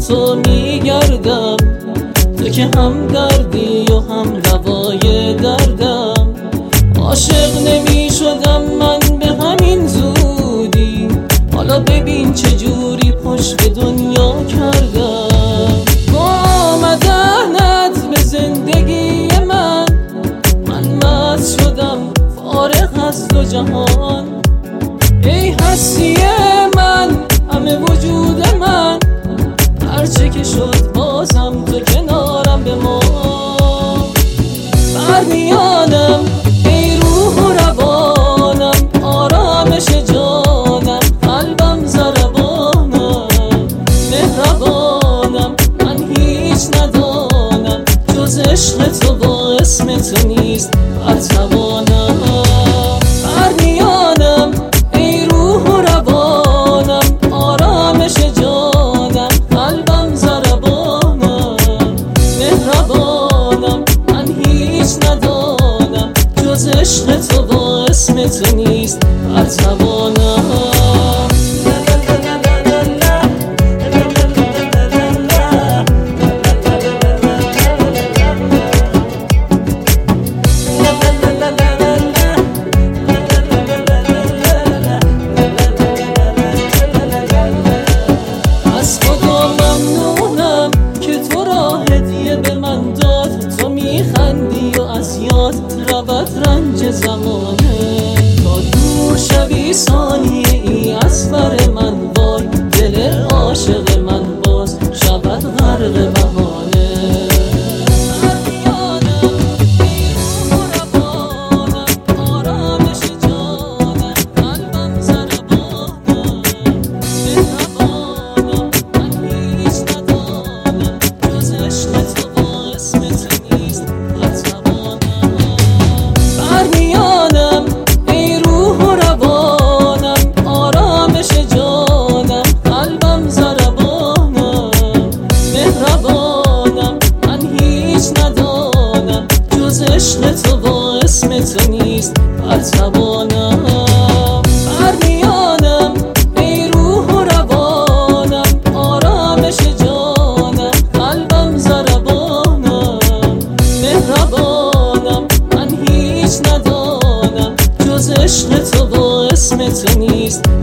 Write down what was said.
تو میگردم، تو که هم دردی و هم دوای دردم. عاشق نمیشدم من به همین زودی، حالا ببین چجوری پشت دنیا کردم. آمدنت به زندگی من مست شدم فارغ از دو جهان. ای هستی من، همه وجود من، هرچه که شد بازم تو کنارم بمان. برمیانم ای روح و روانم، آرامش جانم، قلبم ضربانم، مهربانم. من هیچ ندانم جز عشق تو، با اسم تو نیست برتوانم. برمیانم ای روح و روانم، آرامش جانم، قلبم ضربانم، مهربانم. من هیچ ندانم جز عشق تو، با اسم تو نیست برتوانم. رود رنج زمانه تا دور شوی ثانیه ای از بر من، وای دل عاشق من باز شود غرق بهانه. برمیانم ای روح و روانم، آرامش جانم، قلبم ضربانم، مهربانم. من هیچ ندانم جز عشق تو، با اسم تو نیست برتوانم. برمیانم ای روح و روانم، آرامش جانم، قلبم ضربانم، مهربانم. من هیچ ندانم جز عشق تو، با اسم تو نیست برتوانم. برمیانم ای روح و روانم، آرامش جانم، قلبم ضربانم، مهربانم. من هیچ ندانم جز عشق تو، با اسم تو نیست